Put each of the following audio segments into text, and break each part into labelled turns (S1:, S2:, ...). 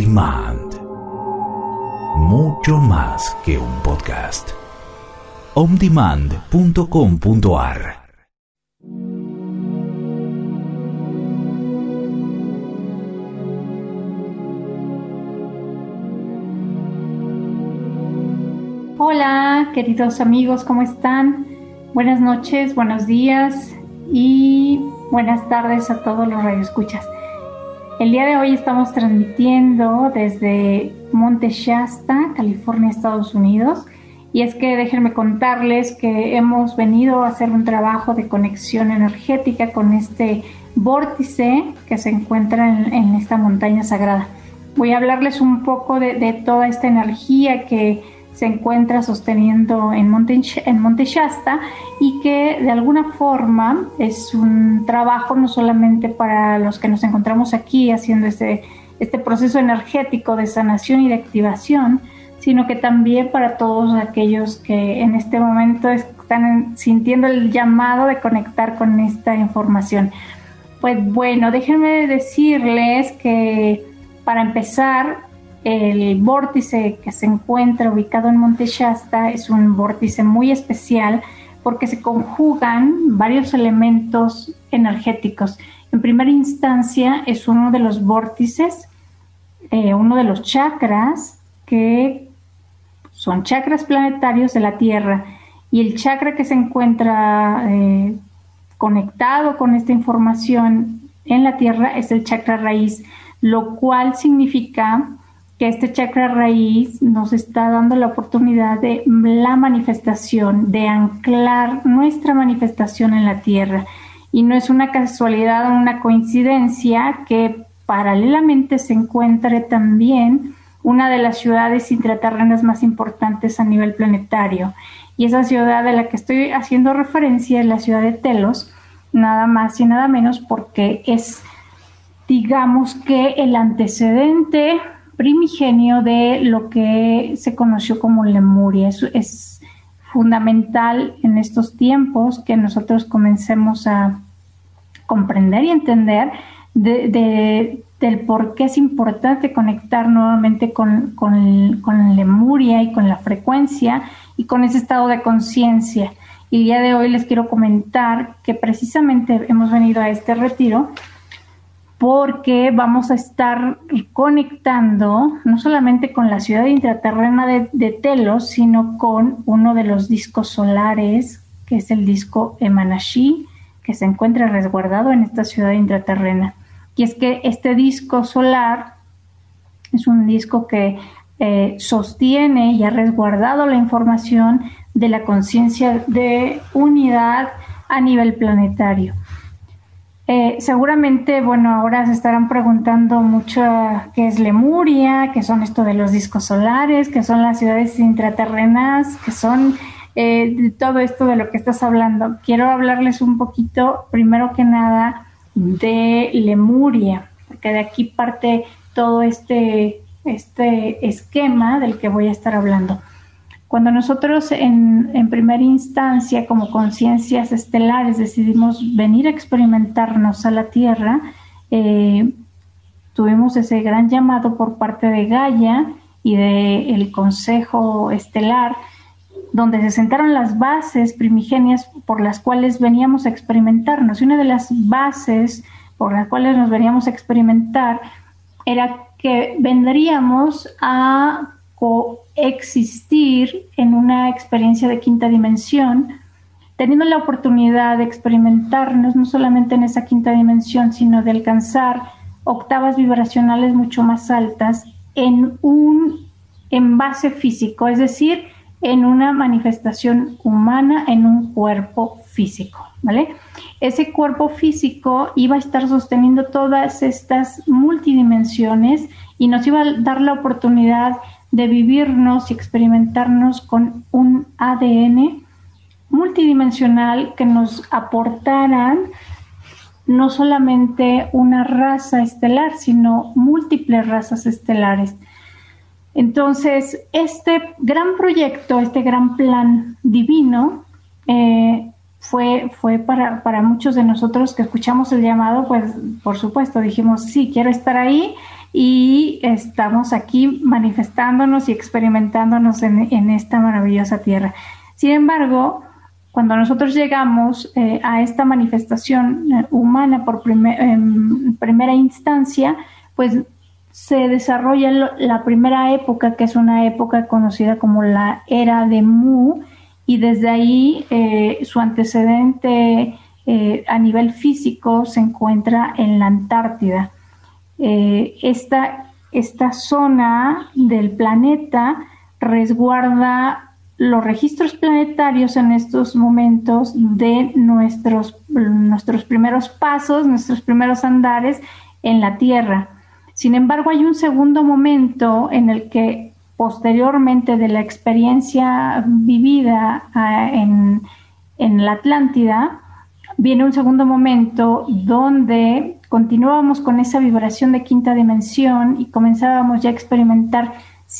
S1: Demand. Mucho más que un podcast. ondemand.com.ar.
S2: Hola, queridos amigos, ¿cómo están? Buenas noches, buenos días y buenas tardes a todos los radioescuchas. El día de hoy estamos transmitiendo desde Monte Shasta, California, Estados Unidos. Y es que déjenme contarles que hemos venido a hacer un trabajo de conexión energética con este vórtice que se encuentra en esta montaña sagrada. Voy a hablarles un poco de toda esta energía que se encuentra sosteniendo en Monte Shasta y que de alguna forma es un trabajo no solamente para los que nos encontramos aquí haciendo este proceso energético de sanación y de activación, sino que también para todos aquellos que en este momento están sintiendo el llamado de conectar con esta información. Pues bueno, déjenme decirles que para empezar, el vórtice que se encuentra ubicado en Monte Shasta es un vórtice muy especial porque se conjugan varios elementos energéticos. En primera instancia es uno de los vórtices, uno de los chakras que son chakras planetarios de la Tierra, y el chakra que se encuentra conectado con esta información en la Tierra es el chakra raíz, lo cual significa que este chakra raíz nos está dando la oportunidad de la manifestación, de anclar nuestra manifestación en la Tierra. Y no es una casualidad o una coincidencia que paralelamente se encuentre también una de las ciudades intraterrenas más importantes a nivel planetario. Y esa ciudad de la que estoy haciendo referencia es la ciudad de Telos, nada más y nada menos, porque es, digamos que, el antecedente primigenio de lo que se conoció como Lemuria. Es fundamental en estos tiempos que nosotros comencemos a comprender y entender del por qué es importante conectar nuevamente con Lemuria y con la frecuencia y con ese estado de conciencia. Y el día de hoy les quiero comentar que precisamente hemos venido a este retiro porque vamos a estar conectando no solamente con la ciudad intraterrena de Telos, sino con uno de los discos solares, que es el disco Emanashi, que se encuentra resguardado en esta ciudad intraterrena. Y es que este disco solar es un disco que sostiene y ha resguardado la información de la conciencia de unidad a nivel planetario. Seguramente, bueno, ahora se estarán preguntando mucho qué es Lemuria, qué son esto de los discos solares, qué son las ciudades intraterrenas, qué son de todo esto de lo que estás hablando. Quiero hablarles un poquito, primero que nada, de Lemuria, porque de aquí parte todo este esquema del que voy a estar hablando. Cuando nosotros en primera instancia como conciencias estelares decidimos venir a experimentarnos a la Tierra, tuvimos ese gran llamado por parte de Gaia y del Consejo Estelar, donde se sentaron las bases primigenias por las cuales veníamos a experimentarnos. Y una de las bases por las cuales nos veníamos a experimentar era que vendríamos a coexistir en una experiencia de quinta dimensión, teniendo la oportunidad de experimentarnos no solamente en esa quinta dimensión, sino de alcanzar octavas vibracionales mucho más altas en un envase físico, es decir, en una manifestación humana en un cuerpo físico, ¿vale? Ese cuerpo físico iba a estar sosteniendo todas estas multidimensiones y nos iba a dar la oportunidad de vivirnos y experimentarnos con un ADN multidimensional que nos aportaran no solamente una raza estelar, sino múltiples razas estelares. Entonces, este gran proyecto, este gran plan divino, fue para muchos de nosotros que escuchamos el llamado, pues por supuesto dijimos, sí, quiero estar ahí, y estamos aquí manifestándonos y experimentándonos en esta maravillosa tierra. Sin embargo, cuando nosotros llegamos a esta manifestación humana en primera instancia, pues se desarrolla la primera época, que es una época conocida como la Era de Mu, y desde ahí su antecedente a nivel físico se encuentra en la Antártida. Esta zona del planeta resguarda los registros planetarios en estos momentos de nuestros primeros pasos, nuestros primeros andares en la Tierra. Sin embargo, hay un segundo momento en el que, posteriormente de la experiencia vivida en la Atlántida, viene un segundo momento donde continuábamos con esa vibración de quinta dimensión y comenzábamos ya a experimentar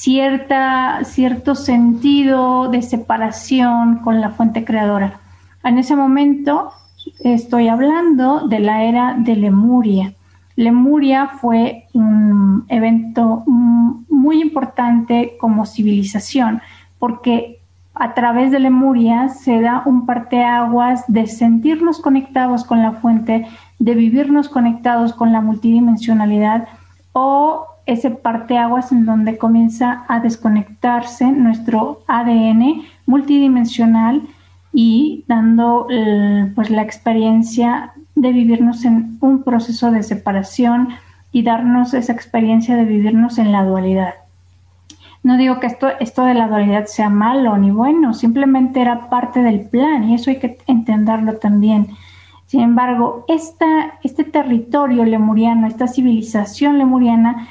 S2: cierto sentido de separación con la fuente creadora. En ese momento estoy hablando de la era de Lemuria. Lemuria fue un evento muy importante como civilización, porque a través de Lemuria se da un parteaguas de sentirnos conectados con la fuente, de vivirnos conectados con la multidimensionalidad, o ese parteaguas en donde comienza a desconectarse nuestro ADN multidimensional y dando pues la experiencia de vivirnos en un proceso de separación y darnos esa experiencia de vivirnos en la dualidad. No digo que esto de la dualidad sea malo ni bueno, simplemente era parte del plan y eso hay que entenderlo también. Sin embargo, este territorio lemuriano, esta civilización lemuriana,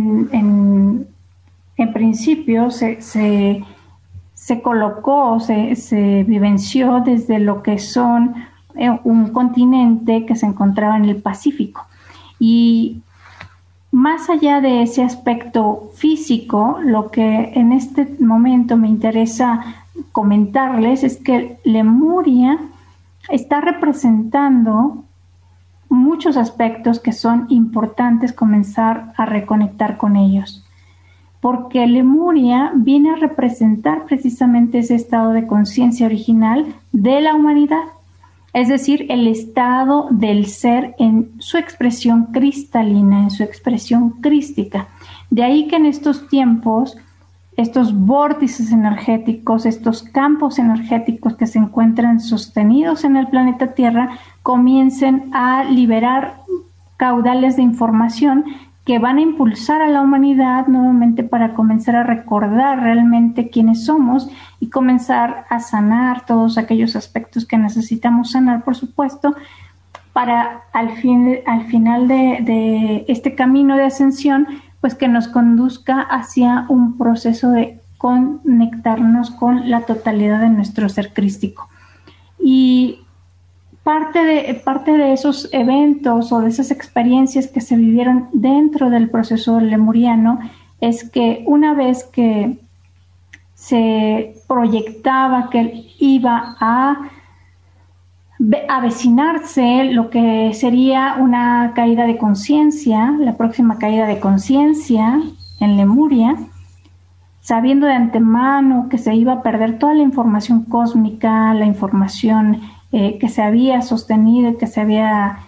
S2: en principio se colocó, se vivenció desde lo que son un continente que se encontraba en el Pacífico. Y más allá de ese aspecto físico, lo que en este momento me interesa comentarles es que Lemuria está representando muchos aspectos que son importantes comenzar a reconectar con ellos, porque Lemuria viene a representar precisamente ese estado de conciencia original de la humanidad, es decir, el estado del ser en su expresión cristalina, en su expresión crística. De ahí que en estos tiempos, estos vórtices energéticos, estos campos energéticos que se encuentran sostenidos en el planeta Tierra, comiencen a liberar caudales de información que van a impulsar a la humanidad nuevamente para comenzar a recordar realmente quiénes somos y comenzar a sanar todos aquellos aspectos que necesitamos sanar, por supuesto, para al final de este camino de ascensión, pues que nos conduzca hacia un proceso de conectarnos con la totalidad de nuestro ser crístico. Y parte de esos eventos o de esas experiencias que se vivieron dentro del proceso lemuriano es que una vez que se proyectaba que iba a avecinarse lo que sería una caída de conciencia, la próxima caída de conciencia en Lemuria, sabiendo de antemano que se iba a perder toda la información cósmica, la información que se había sostenido, que se había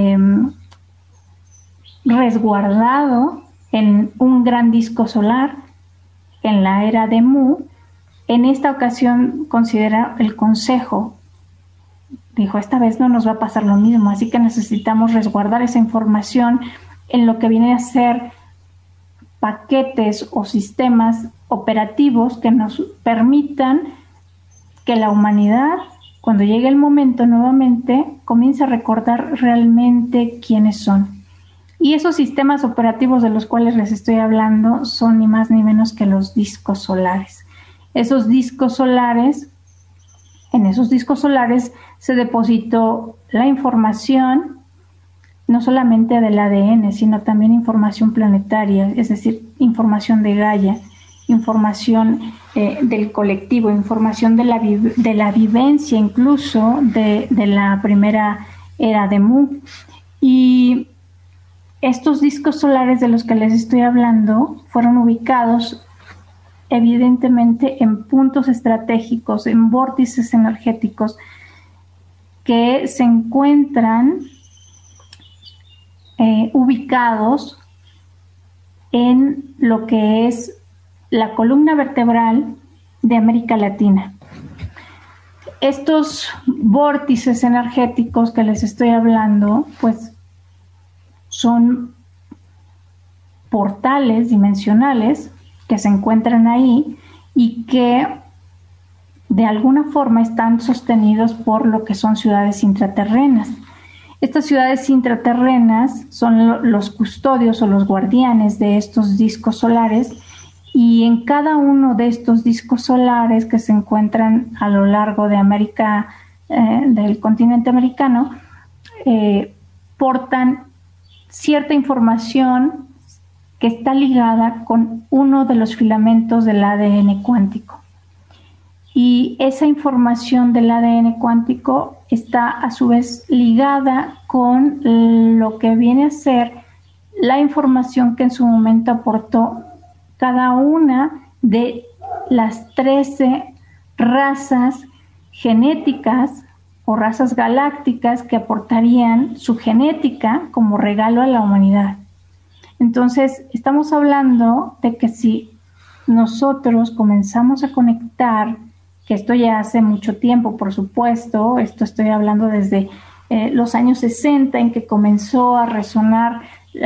S2: resguardado en un gran disco solar en la era de Mu. En esta ocasión considera el consejo, dijo, esta vez no nos va a pasar lo mismo, así que necesitamos resguardar esa información en lo que viene a ser paquetes o sistemas operativos que nos permitan que la humanidad, cuando llegue el momento nuevamente, comience a recordar realmente quiénes son. Y esos sistemas operativos de los cuales les estoy hablando son ni más ni menos que los discos solares. Esos discos solares, en esos discos solares se depositó la información, no solamente del ADN, sino también información planetaria, es decir, información de Gaia, información del colectivo, información de la vivencia incluso de la primera era de Mu. Y estos discos solares de los que les estoy hablando fueron ubicados evidentemente en puntos estratégicos, en vórtices energéticos que se encuentran ubicados en lo que es la columna vertebral de América Latina. Estos vórtices energéticos que les estoy hablando, pues son portales dimensionales que se encuentran ahí y que de alguna forma están sostenidos por lo que son ciudades intraterrenas. Estas ciudades intraterrenas son los custodios o los guardianes de estos discos solares, y en cada uno de estos discos solares que se encuentran a lo largo de América, del continente americano, portan cierta información que está ligada con uno de los filamentos del ADN cuántico. Y esa información del ADN cuántico está a su vez ligada con lo que viene a ser la información que en su momento aportó cada una de las 13 razas genéticas o razas galácticas que aportarían su genética como regalo a la humanidad. Entonces, estamos hablando de que si nosotros comenzamos a conectar, que esto ya hace mucho tiempo, por supuesto, esto estoy hablando desde los años 60 en que comenzó a resonar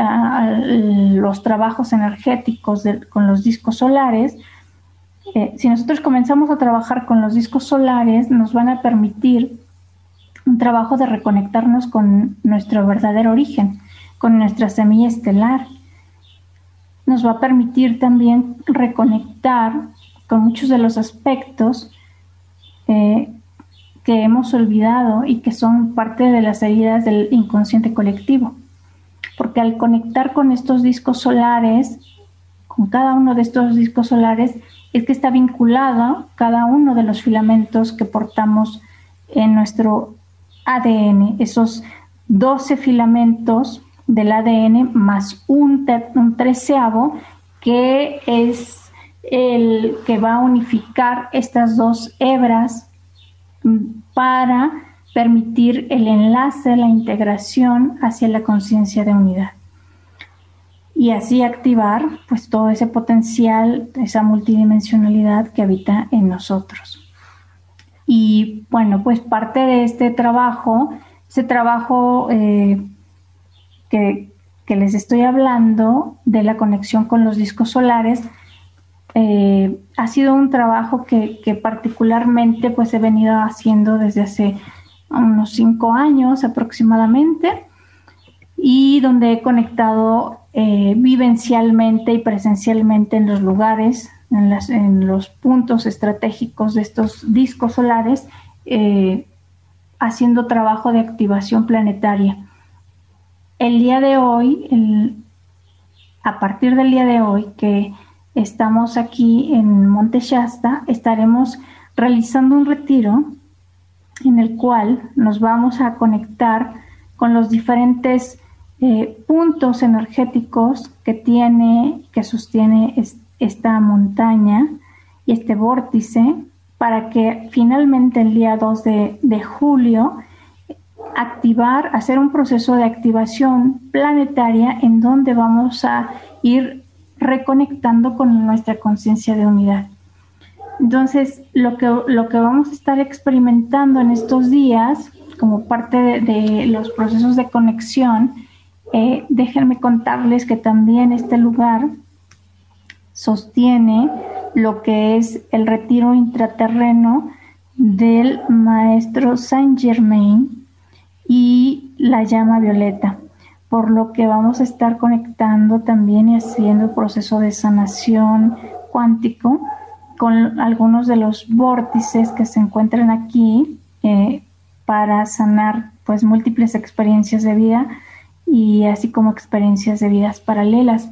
S2: los trabajos energéticos con los discos solares. Si nosotros comenzamos a trabajar con los discos solares, nos van a permitir un trabajo de reconectarnos con nuestro verdadero origen, con nuestra semilla estelar. Nos va a permitir también reconectar con muchos de los aspectos que hemos olvidado y que son parte de las heridas del inconsciente colectivo. Porque al conectar con estos discos solares, con cada uno de estos discos solares, es que está vinculado cada uno de los filamentos que portamos en nuestro ADN, esos 12 filamentos del ADN más un 13avo, que es el que va a unificar estas dos hebras para permitir el enlace, la integración hacia la conciencia de unidad. Y así activar pues todo ese potencial, esa multidimensionalidad que habita en nosotros. Y bueno, pues parte de este trabajo, ese trabajo que les estoy hablando de la conexión con los discos solares, ha sido un trabajo que particularmente pues he venido haciendo desde hace unos 5 años aproximadamente, y donde he conectado vivencialmente y presencialmente en los lugares, en los puntos estratégicos de estos discos solares, haciendo trabajo de activación planetaria. El día de hoy, a partir del día de hoy que estamos aquí en Monte Shasta, estaremos realizando un retiro en el cual nos vamos a conectar con los diferentes puntos energéticos que sostiene esta montaña y este vórtice, para que finalmente el día 2 de julio hacer un proceso de activación planetaria en donde vamos a ir reconectando con nuestra conciencia de unidad. Entonces, lo que vamos a estar experimentando en estos días, como parte de los procesos de conexión, déjenme contarles que también este lugar sostiene lo que es el retiro intraterreno del maestro Saint Germain y la llama violeta, por lo que vamos a estar conectando también y haciendo proceso de sanación cuántico con algunos de los vórtices que se encuentran aquí, para sanar pues múltiples experiencias de vida y así como experiencias de vidas paralelas.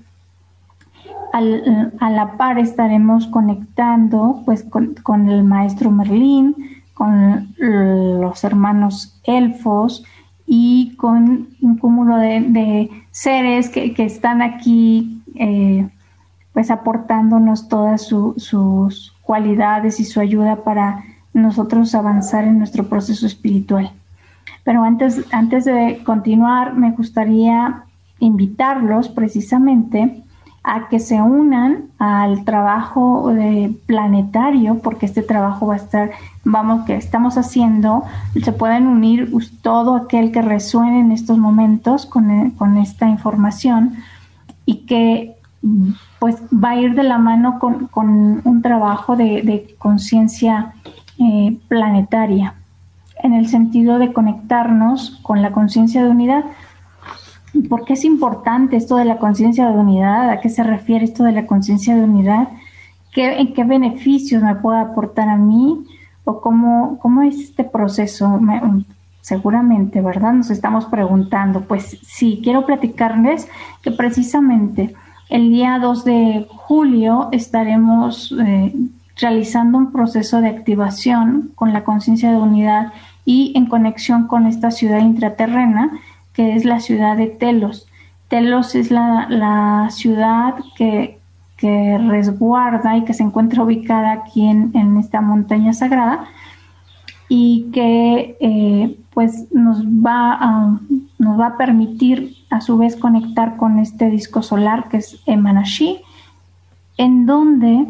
S2: A la par estaremos conectando pues con el maestro Merlín, con los hermanos elfos y con un cúmulo de seres que están aquí pues aportándonos todas sus cualidades y su ayuda para nosotros avanzar en nuestro proceso espiritual. Pero antes de continuar, me gustaría invitarlos precisamente a que se unan al trabajo planetario, porque este trabajo que estamos haciendo, se pueden unir todo aquel que resuene en estos momentos con esta información y que pues va a ir de la mano con un trabajo de conciencia planetaria, en el sentido de conectarnos con la conciencia de unidad. ¿Por qué es importante esto de la conciencia de unidad? ¿A qué se refiere esto de la conciencia de unidad? ¿En qué beneficios me puede aportar a mí? ¿O cómo es este proceso? Seguramente, ¿verdad? Nos estamos preguntando. Pues sí, quiero platicarles que precisamente el día 2 de julio estaremos realizando un proceso de activación con la conciencia de unidad y en conexión con esta ciudad intraterrena, que es la ciudad de Telos. Telos es la ciudad que resguarda y que se encuentra ubicada aquí en esta montaña sagrada y que pues nos va a permitir a su vez conectar con este disco solar que es Emanashi, en donde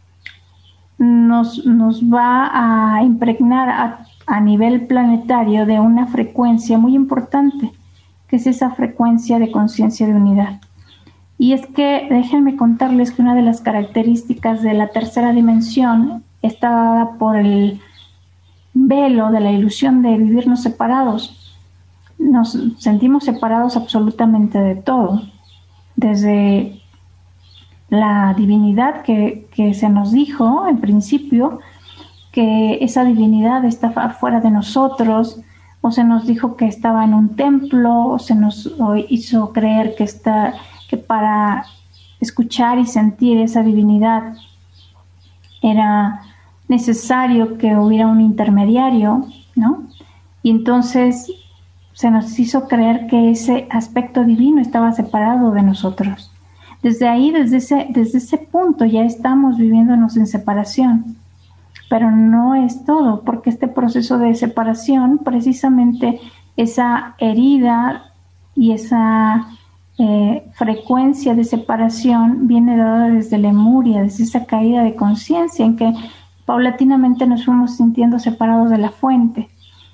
S2: nos va a impregnar a nivel planetario de una frecuencia muy importante, que es esa frecuencia de conciencia de unidad. Y es que déjenme contarles que una de las características de la tercera dimensión está dada por el velo de la ilusión de vivirnos separados. Nos sentimos separados absolutamente de todo, desde la divinidad que se nos dijo en principio, que esa divinidad está fuera de nosotros, o se nos dijo que estaba en un templo, o se nos hizo creer que para escuchar y sentir esa divinidad era necesario que hubiera un intermediario, ¿no? Y entonces se nos hizo creer que ese aspecto divino estaba separado de nosotros. Desde ahí, desde ese punto ya estamos viviéndonos en separación. Pero no es todo, porque este proceso de separación, precisamente esa herida y esa frecuencia de separación viene dada desde Lemuria, desde esa caída de conciencia en que paulatinamente nos fuimos sintiendo separados de la fuente.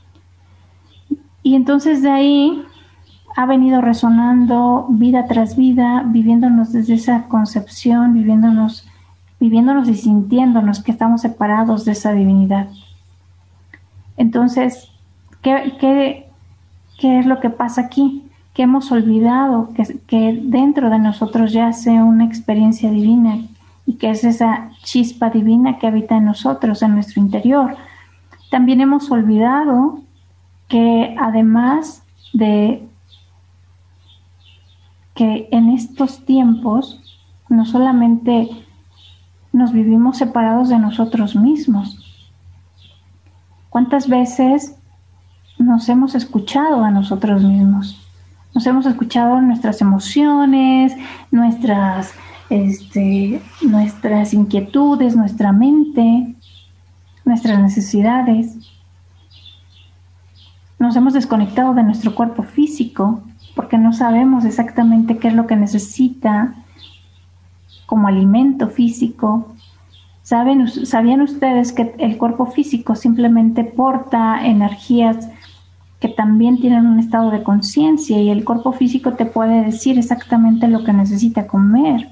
S2: Y entonces de ahí ha venido resonando vida tras vida, viviéndonos desde esa concepción, viviéndonos y sintiéndonos que estamos separados de esa divinidad. Entonces, ¿qué es lo que pasa aquí? Que hemos olvidado que dentro de nosotros yace una experiencia divina y que es esa chispa divina que habita en nosotros, en nuestro interior. También hemos olvidado que además de que en estos tiempos no solamente nos vivimos separados de nosotros mismos. ¿Cuántas veces nos hemos escuchado a nosotros mismos? Nos hemos escuchado nuestras emociones, nuestras inquietudes, nuestra mente, nuestras necesidades. Nos hemos desconectado de nuestro cuerpo físico porque no sabemos exactamente qué es lo que necesita como alimento físico. ¿Sabían ustedes que el cuerpo físico simplemente porta energías que también tienen un estado de conciencia y el cuerpo físico te puede decir exactamente lo que necesita comer?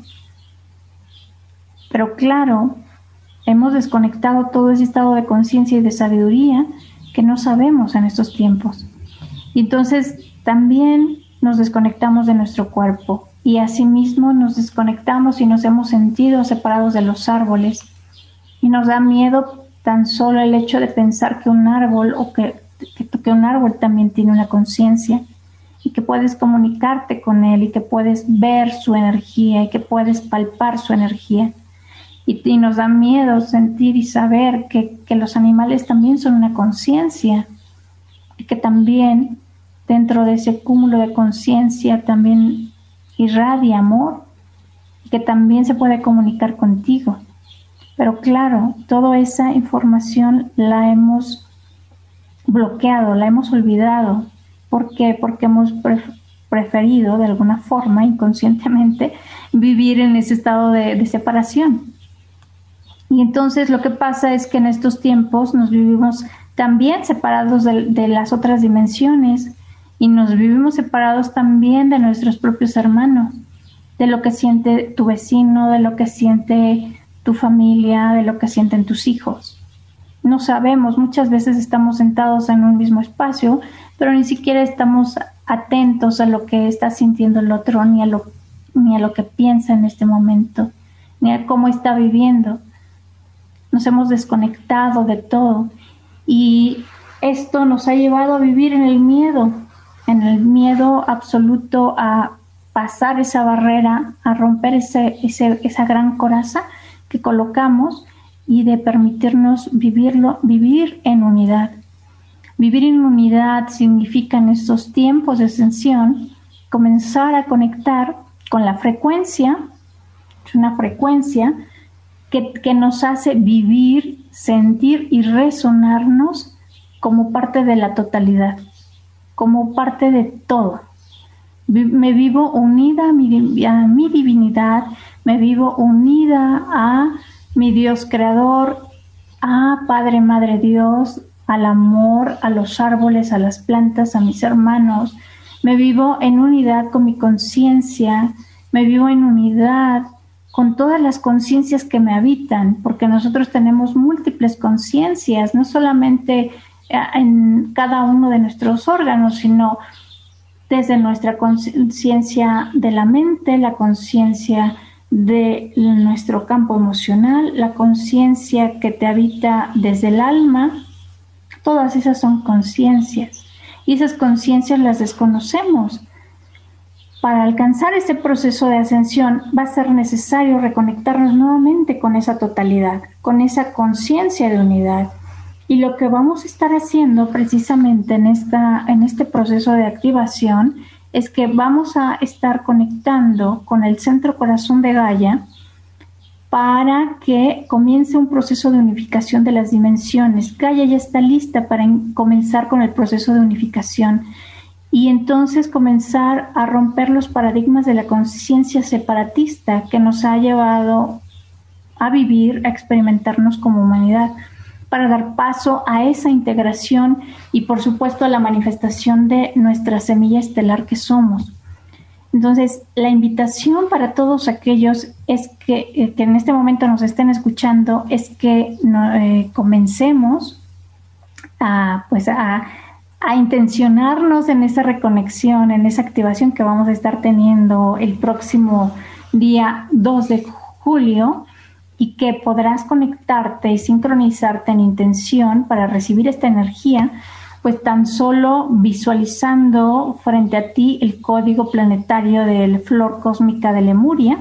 S2: Pero claro, hemos desconectado todo ese estado de conciencia y de sabiduría que no sabemos en estos tiempos. Y entonces también nos desconectamos de nuestro cuerpo y asimismo nos desconectamos y nos hemos sentido separados de los árboles y nos da miedo tan solo el hecho de pensar que un árbol o que un árbol también tiene una conciencia y que puedes comunicarte con él y que puedes ver su energía y que puedes palpar su energía. Y nos da miedo sentir y saber que los animales también son una conciencia y que también dentro de ese cúmulo de conciencia también irradia amor, que también se puede comunicar contigo. Pero claro, toda esa información la hemos bloqueado, la hemos olvidado. ¿Por qué? Porque hemos preferido de alguna forma, inconscientemente, vivir en ese estado de separación. Y entonces lo que pasa es que en estos tiempos nos vivimos también separados de las otras dimensiones, y nos vivimos separados también de nuestros propios hermanos, de lo que siente tu vecino, de lo que siente tu familia, de lo que sienten tus hijos. No sabemos, muchas veces estamos sentados en un mismo espacio, pero ni siquiera estamos atentos a lo que está sintiendo el otro, ni a lo que piensa en este momento, ni a cómo está viviendo. Nos hemos desconectado de todo, y esto nos ha llevado a vivir en el miedo absoluto a pasar esa barrera, a romper esa gran coraza que colocamos, y de permitirnos vivir en unidad. Vivir en unidad significa en estos tiempos de ascensión comenzar a conectar con la frecuencia, es una frecuencia que nos hace vivir, sentir y resonarnos como parte de la totalidad, como parte de todo. Me vivo unida a mi divinidad, me vivo unida a mi Dios creador, a Padre, Madre Dios, al amor, a los árboles, a las plantas, a mis hermanos. Me vivo en unidad con mi conciencia, me vivo en unidad con todas las conciencias que me habitan, porque nosotros tenemos múltiples conciencias, no solamente en cada uno de nuestros órganos, sino desde nuestra conciencia de la mente, la conciencia de nuestro campo emocional, la conciencia que te habita desde el alma. Todas esas son conciencias, y esas conciencias las desconocemos. Para alcanzar este proceso de ascensión va a ser necesario reconectarnos nuevamente con esa totalidad, con esa conciencia de unidad. Y lo que vamos a estar haciendo precisamente en este proceso de activación es que vamos a estar conectando con el centro corazón de Gaia para que comience un proceso de unificación de las dimensiones. Gaia ya está lista para comenzar con el proceso de unificación, y entonces comenzar a romper los paradigmas de la conciencia separatista que nos ha llevado a vivir, a experimentarnos como humanidad, para dar paso a esa integración y, por supuesto, a la manifestación de nuestra semilla estelar que somos. Entonces, la invitación para todos aquellos es que en este momento nos estén escuchando es que comencemos a intencionarnos en esa reconexión, en esa activación que vamos a estar teniendo el próximo día 2 de julio, y que podrás conectarte y sincronizarte en intención para recibir esta energía, pues tan solo visualizando frente a ti el código planetario del Flor Cósmica de Lemuria.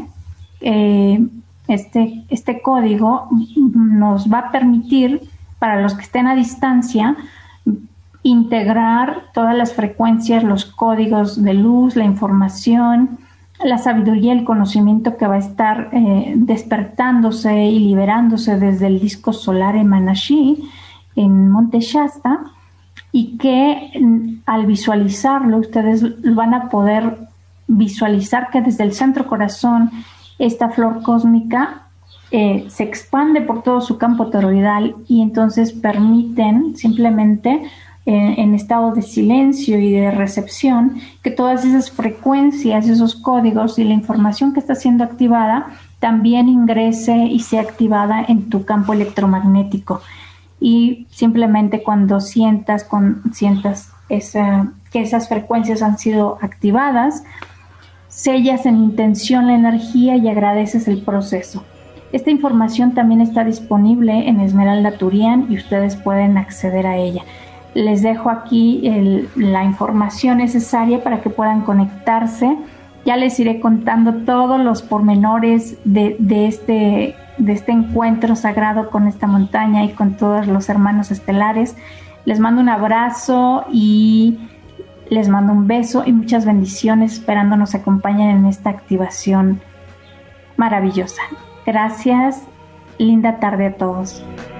S2: Este código nos va a permitir, para los que estén a distancia, integrar todas las frecuencias, los códigos de luz, la información, la sabiduría, el conocimiento que va a estar despertándose y liberándose desde el disco solar en Manashi, en Monte Shasta, y que al visualizarlo ustedes van a poder visualizar que desde el centro corazón esta flor cósmica se expande por todo su campo toroidal, y entonces permiten simplemente en estado de silencio y de recepción que todas esas frecuencias, esos códigos y la información que está siendo activada también ingrese y sea activada en tu campo electromagnético. Y simplemente cuando sientas que esas frecuencias han sido activadas, sellas en intención la energía y agradeces el proceso. Esta información también está disponible en Esmeralda Turian y ustedes pueden acceder a ella. Les dejo aquí la información necesaria para que puedan conectarse. Ya les iré contando todos los pormenores de este encuentro sagrado con esta montaña y con todos los hermanos estelares. Les mando un abrazo y Les mando un beso y muchas bendiciones, esperando nos acompañen en esta activación maravillosa. Gracias, linda tarde a todos.